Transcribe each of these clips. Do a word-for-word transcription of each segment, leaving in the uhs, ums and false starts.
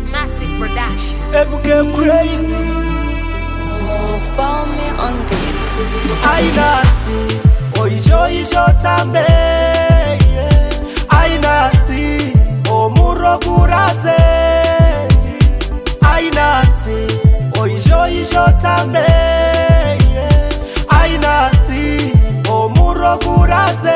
Massive production. Ebu get crazy. Oh, follow me on this. Aina si oijo ijo tambe. Aina si omuro kuraze. Aina si oijo ijo tambe. Aina si omuro kuraze.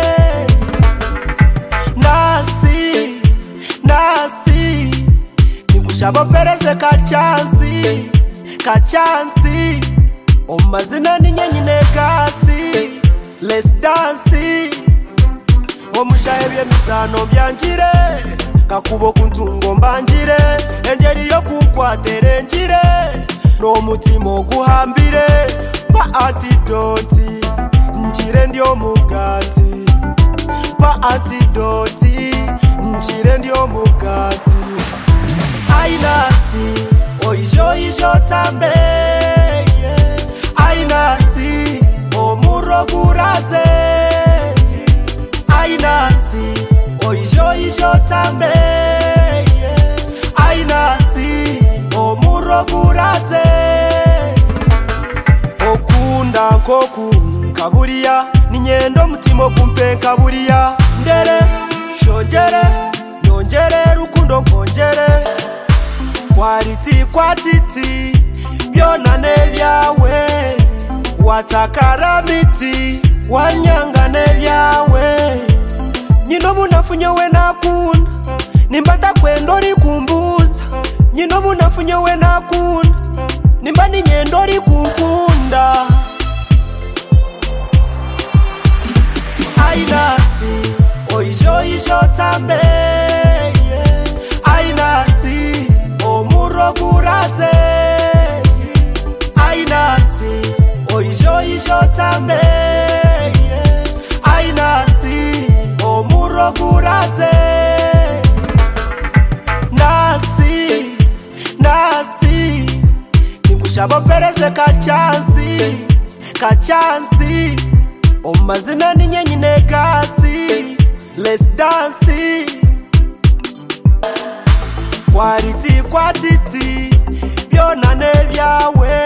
Nasi nasi nikushabo pereze kachansi kachansi omazina ni nyenyine kasi. Let's dance omushaye by'emisano byanjire kakubo kuntungo mbanjire enjeri yo kukwatere njire n'omutima oguhambire pa antidote njire ndio mugati pa antidote njire ndio mugati. Aina si oijo ijo tambe. Aina si omuro kuraze. Aina si oijo ijo tambe. Aina si omuro kuraze. Okunda nkoku kaburiya ninyendo mutimo kumpe kaburiya ndere shonjere nyonjere rukundo nkongere kwariti kwatiti byona nebyawe watakaramiti wanyanga nebyawe nyino munafunye we nakunda nimbata kwendo rikumbuza nyino munafunye we nakunda nimba ninyendo rikunkunda. Aina si oijo ijo tambe. Aina si omuro kuraze. Aina si oijo ijo tambe. Aina si omuro kuraze. Nasi nasi nikushabo pereze kachansi kachansi omazina ni nyenyine kasi. Let's dance kwariti kwatiti byona nebyawe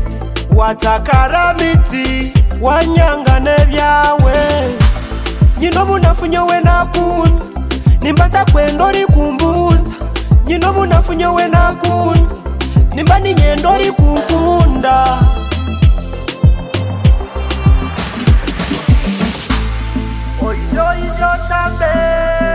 watakaramiti wanyanga nebyawe nyino munafunye we nakunda nimbata kwendo rikumbuza nyino munafunye we nakunda nimba ninyendo rikunkunda. Oijo ijo tambe.